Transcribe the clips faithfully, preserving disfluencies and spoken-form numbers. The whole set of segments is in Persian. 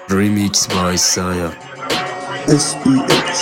Remix by Saya. اس ای اکس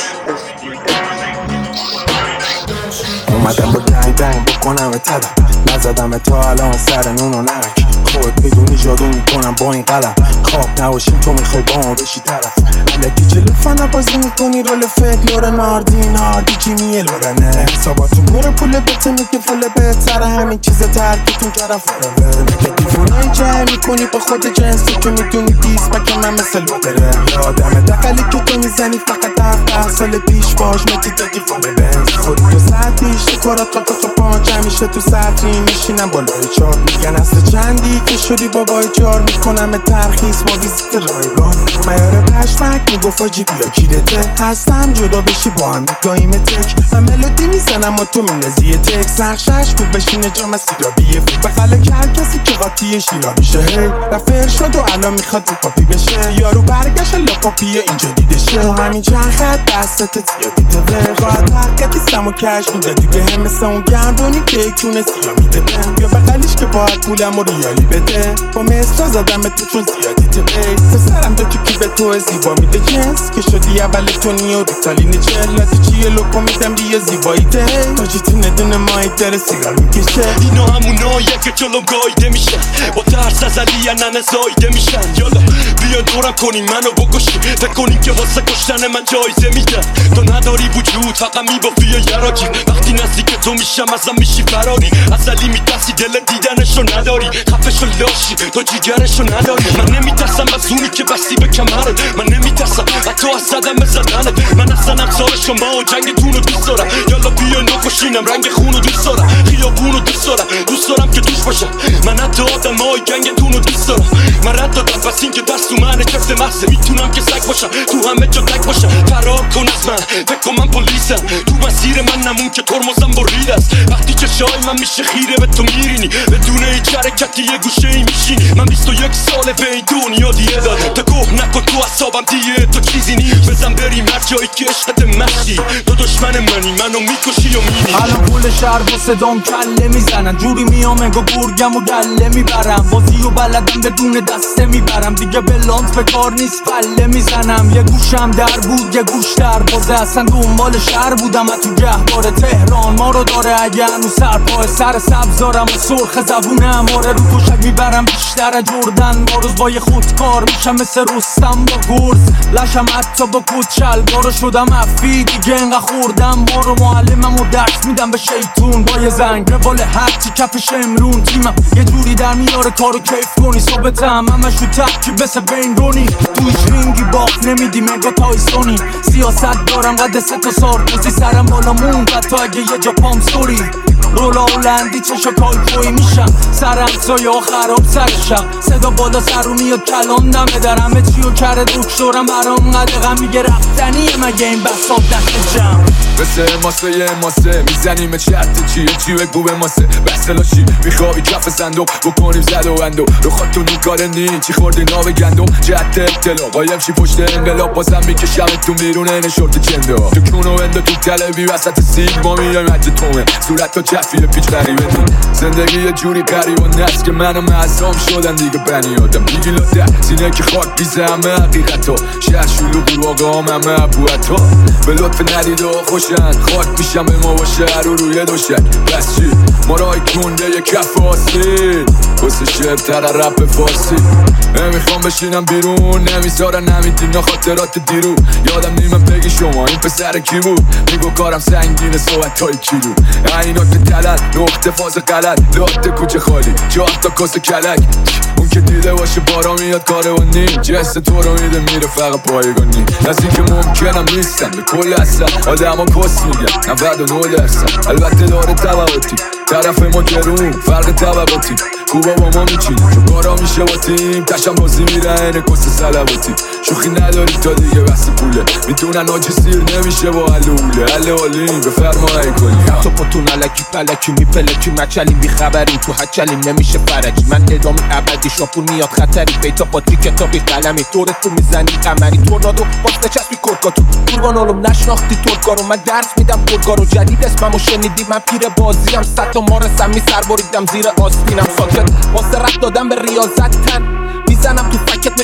اومدم با دنگ دنگ بکنم تدم نزدم تا الان سر نون و نمک خود میدونی جادو میکنم با این قلم خواب نباشیم تو میخوای با ما بشی طرف الکی چلو فنا بازی میکنی رول فکر لور ناردی ناردی چی میل بدنه حساباتون بره پول بته میگه فل بهتر همین چیز ترکتون کردم فرامه میگه دیوونه جای میکنی با خود جنسی که میدونی دیست بکه من مثل بادره یادم دقلی که تو میزنی فقط ده سال پیش باش متی دادی فل بنز خودی تو ساعت پیش کارات تا تو پانچ همیشه تو سطری میشینم بالای چار میگن اصلا چندی که شدی بابای چار میکنم ترخیص ما ویزیت رایگان میاره پشمک میگفت آجی بیا کیرته هستم جدا بشی با هم میگاییم تک من ملودی میزنم و تو میندازی تک سخشش خوب بشینه جام سیرابیه فی بخله که هر کسی که قاطی شیرابی شه هی رفر شد و الان میخواد رو پاپی بشه یارو برگشت لاپاپیه اینجا دیده شه همین چند خط دستت زیادی تره باید حقیقتی سم و کش میدادی به هم مثل اون گردونی که کونه سیا میده یا بقلیش که باید پولم و ریالی بده با مستا زدم تو چون زیادی تبه سرم دو که به تو زیبا میده جنس که شدی اول تونی و ریتالین چلاتی چیه لوکو میدم بیا زیبایی ته تاجیتی ندونه مایی داره سیگار میکشه اینا همونایه که جلوم گایده میشن با ترس از علی ننه زایده میشن یالا بیا دورم کنیم منو بکشی فکر کنیم که واسه کشتن من جایزه میدن تو نداری وجود فقط میبافی یا یراجی وقتی نزدیک تو میشم ازم میشی فراری ازلی میترسی دل دیدنشو نداری خفشو لاشی تو جیگرشو نداری من نمیترسم از اونی که بستی به کمرت من نمیترسم حتی از زدم به زدنت من اصلا امثال شما و جنگتونو دوست دارم یالا بیا نکشینم رنگ خونو دوست دارم خیابونو دوست دارم دوست دارم که دوست باشم من حتی آدم های گنگتونو دوست دارم من رد دادم پس این که دست تو منه کفت محضه میتونم که سگ باشم تو همه جا تک باشم فرار کن از من فکر کن من پلیسم تو مسیر من نمون که ترمزم برید است وقتی که شای من میشه خیره به تو میرینی بدون هیچ حرکتی یه گوشه ای میشینی من بیست و یک ساله به این دنیا دیه دادم تا گوه نکن تو اصابم دیه تو چیزی نی بزن بریم هر جایی که عشقت مشتی تو دشمن منی منو میکشی و مینی الان پول شهر با صدام کله میزنن جوری میام انگو گرگم و گله میبرم بازی و بلدم بدون دسته میبرم دیگه به لانت به کار نیست پله میزنم یه گوشم در بود یه گوش در بازه اصلا دنبال شهر بودم از تو گهوار تهران ما رو داره اگه هنو سرپاه سر سبزارم و سرخ زبونم آره رو توشک میبرم بیشتر جردن با روز با یه خودکار میشم مثل رستم با گرز لشم حتی با کود شلوارو شدم افی دیگه انقدر خوردم ما رو معلمم و درس میدم به شیطون با یه زنگ روال هرچی کفش امرون تیمم یه جوری در میاره کارو کیف کنی ثابتم همش رو تکی بسه بین رونی تویش رینگی باخت نمیدی مگا تایسونی سیاست دارم قد سه تا سارکوزی سرم بالا مون تا اگه یه جا پام سوری رولا هلندی چشا کالکوی میشم سرم سایه ها خراب سرشم صدا بالا سرو میاد کلام دمه در همه چی و کره دکترم برام قدقم میگه رفتنیه مگه این بساب دست جمع مثل ماسه یه ماسه میزنیم چرت چیه چی بگو به ماسه بسلا چی میخوابی کف صندوق بکنیم زد و اندو رو خاطون اون کار نی چی خوردی ناو گندم جهت اطلاع قایم شی پشت انقلاب بازم میکشم تو میرونه این شورت چنده تو کونو اندو تو تلوی وسط سیگما میایم حتی تومه صورت تا چفیه پیچ غریبه نی زندگی یه جوری قریب و نست که منو معصوم شدن دیگه بنی آدم دیگه لاده سینه که خاک بیزه همه حقیقتا شهر شلوغ رو آقا هم همه عبوعتا به لطف ندید و خوشن خاک میشم به ما با شهر رو روی دوشک بس چی ما رای کنده یه کف آسید واسه شعر تر رپ فارسی نمیخوام بشینم بیرون نمیذارن نمیدینا خاطرات دیرو یادم نیمم بگی شما این پسر کی بود میگو کارم سنگینه صحبت های کیلو عینات تلت نقطه فاز غلط لاته کوچه خالی چهار تا کاسه کلک اون که دیده باشه بارا میاد کاره و نیم جست تو رو میده میره فقط پایگانی نزدی که ممکنم نیستم به کل اصلا آدم ها کس میگن نود و نه درصد البته داره طبقاتی طرف ما گرون فرق طبقاتی خوبا با ما میچینه چون کارا میشه با تیم تشم بازی میره اینه کس سلواتی شوخی نداری تا دیگه بس پوله میتونن آجی سیر نمیشه با علوله علی علیم بفرمایی کنی تو پتون علکی پلکی میپلکی مچلیم بیخبریم تو هچلیم نمیشه فرجی من ادامه ابدی شاپون میاد خطری بیتا پاتری کتابی قلمی طورت تو میزنی قمری تورنادو باز نچسبی کرکاتو قربان علم نشناختی ترکارو من درس میدم ترکارو جدید اسممو شنیدی من پیر بازیم صد تا مارسم میسر بریدم زیر آستینم ساکت واسه رفت دادم به ریاضت تن میزنم تو فکت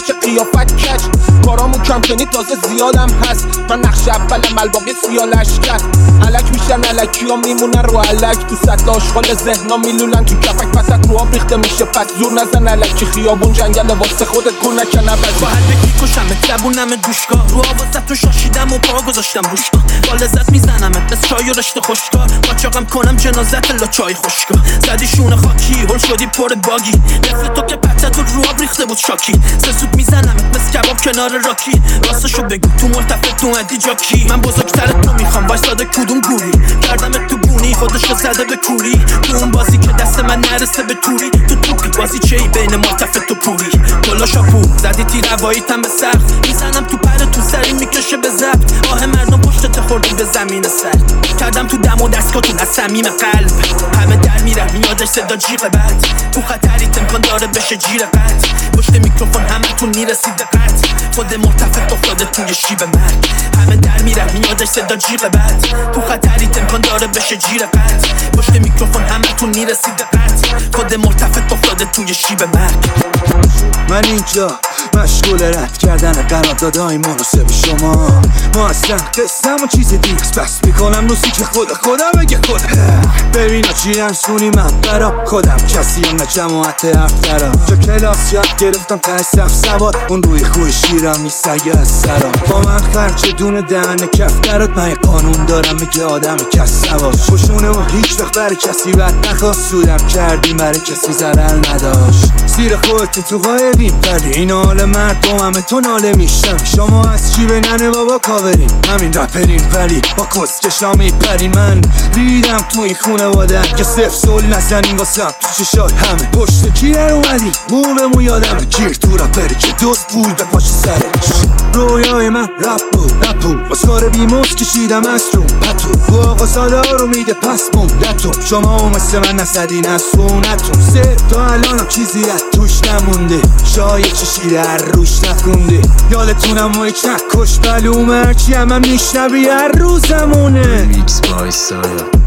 بشه قیافت کج. کارامو کم کنی تازه زیادم هست. من نقش اولم الباقی سیالش کرد. علک میشن علکی ها میمونن رو علک. تو سطل آشغال ذهنا میلولن تو کفک. پست رو آب ریخته میشه پس زور نزن علکی. خیابون جنگل واسه خودت گل نکن ابد. با هر بکی کشمت زبونم دوشکار. رو آوازت رو شاشیدم و پا گذاشتم روشکار. با لذت میزنمت بس چای و رشته خوشکار. قاچاقم کنم جنازت لا چای خوشکار. زدی شونه خاکی هل شدی پر باگی. نفر تو که پتت رو آب ریخته بود شاکی. سه سوت میزنمت مثل کباب کنار راکی. راستشو بگو تو ملتفت تو ادی جاکی. من بزرگترت تو میخوام وایساده کدوم گوری. کردمت تو بونی خودشو زده به کوری. تو اون بازی که دست من نرسه به توری. تو توپی بازی چی بین ملتفت و پوری. کلا شاپو زدی تیر هواییتم به سقف. میزنم تو پر تو سری میکشه به ضبط. آه مردم پشتت خوردی به زمین سرد. کردم تو دم و دستگاهتون از صمیم قلب. همه در میره میادش صدا جیغ بد. تو خطری امکان داره بشه جیر قد. پشت میکروفون همه تون میرسید دقت. خود مرتفع افتاده توی شیب مرگ. همه در میره میادش صدا جیغ بد. تو خطری امکان داره بشه جیر قد. پشت میکروفون همه تون میرسید دقت. خود مرتفع افتاده توی شیب مرگ. من اینجا مشغول رد کردن قراردادهای مناسب شما. ما اصلا قصم و چیز دیگه بس میکنم نوسی که خدا خدا بگه خدا. ببین چی رنسونی من برا خودم کسی هم نه جماعت افترا. جا کلاس یاد گرفتم تا صف سوار. اون روی خوی شیرم نیستگه از سرا. با من خرچه دونه دهن کف درات. من یه قانون دارم میگه آدم کس سواز. خوشونه و هیچ وقت برای کسی بد نخواست. سودم کردی برای کسی ضرر نداشت. زیر خودت تو قایبیم ولی این حال مردم همه تو ناله میشم. شما از چی به ننه بابا کاورین. همین رپرین ولی با کسکشا میپرین. من ریدم تو این خونه وادن که صفر سول نزنین واسم. تو چشات همه پشت کی در اومدی موقعمو یادمه. گیر تو رپری که دوست بود به پاش سرش. رویای من رپ بود رپو باسکار بیموز کشیدم از رو پتو. تو آقا ساده رو میده پس موندتون. شما هم مثل من نسدین از خونتون. سه تا الانم چیزی از توش نمونده. شاید چشی در روش نخونده. یادتونم و یک نکش بلوم هرچی هم هم میشنبی هر روزمونه. Mix by Saya.